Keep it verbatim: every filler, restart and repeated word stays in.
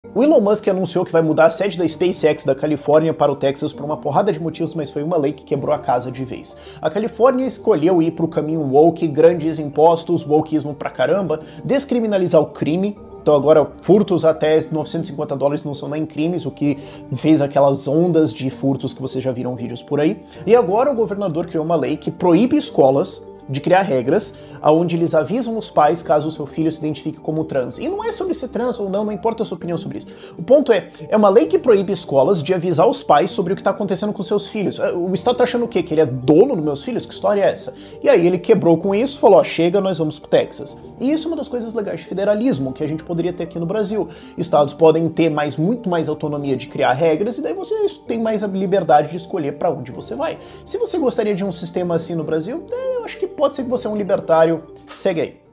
O Elon Musk anunciou que vai mudar a sede da SpaceX da Califórnia para o Texas por uma porrada de motivos, mas foi uma lei que quebrou a casa de vez. A Califórnia escolheu ir para o caminho woke, grandes impostos, wokeismo pra caramba, descriminalizar o crime. Então agora furtos até novecentos e cinquenta dólares não são nem crimes, o que fez aquelas ondas de furtos que vocês já viram vídeos por aí. E agora o governador criou uma lei que proíbe escolas de criar regras onde eles avisam os pais caso o seu filho se identifique como trans. E não é sobre ser trans ou não, não importa a sua opinião sobre isso. O ponto é, é uma lei que proíbe escolas de avisar os pais sobre o que está acontecendo com seus filhos. O Estado tá achando o quê? Que ele é dono dos meus filhos? Que história é essa? E aí ele quebrou com isso, falou, ó, chega, nós vamos pro Texas. E isso é uma das coisas legais de federalismo que a gente poderia ter aqui no Brasil. Estados podem ter mais, muito mais autonomia de criar regras e daí você tem mais a liberdade de escolher para onde você vai. Se você gostaria de um sistema assim no Brasil, eu acho que pode ser que você é um libertário. Segue aí.